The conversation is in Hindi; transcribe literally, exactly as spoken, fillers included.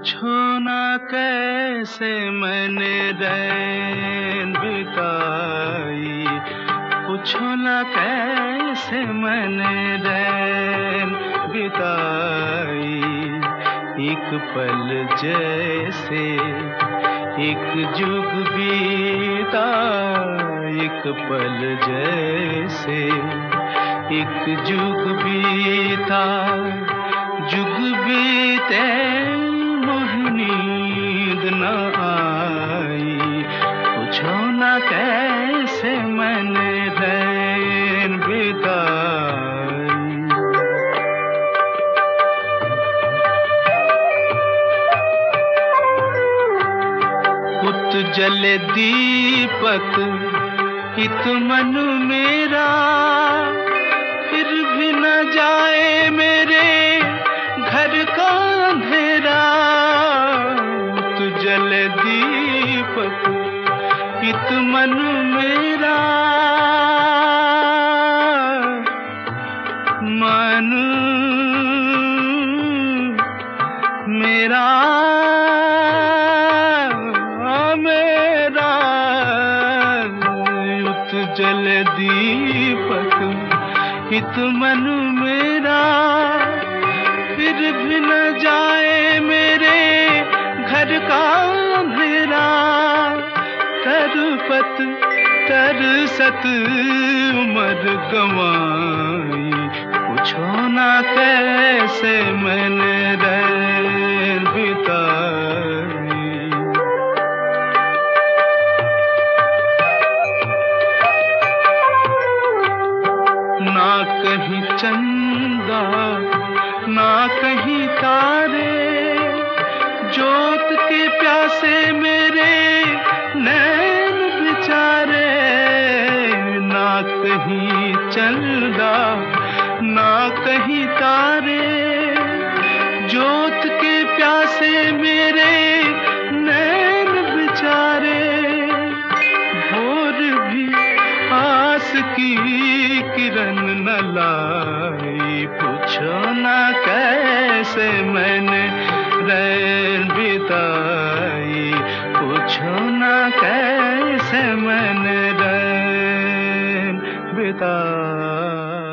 पूछो ना कैसे मैंने रैन बिताई, पूछो ना कैसे मैंने रैन बिताई। एक पल जैसे एक जुग बीता, एक पल जैसे एक जुग बीता। जुग बीते नींद न आई, पूछो ना कैसे मैंने रैन बिताई। उत जले दीपक हित मन मेरा, फिर भी न जाए मेरे घर का अंधेरा। जले दीपक हित मन मेरा, मन मेरा मेरा। उत जले दीपक हित मन मेरा, फिर भी न जाए मेरे घर का अंधेरा। तरपत तरसत उम्र गंवाई, पूछो ना कैसे मैंने रैन बिताई। ना कहीं चंदा ना कहीं तारे, जोत के प्यासे मेरे नैन बेचारे। ना कहीं चंदा ना कहीं तारे, जोत के प्यासे मेरे नैन बेचारे। भोर भी आस की किरण न लाई, पूछो ना कैसे मैंने रैन बिताई। पूछो ना कैसे मैंने रैन बिताई।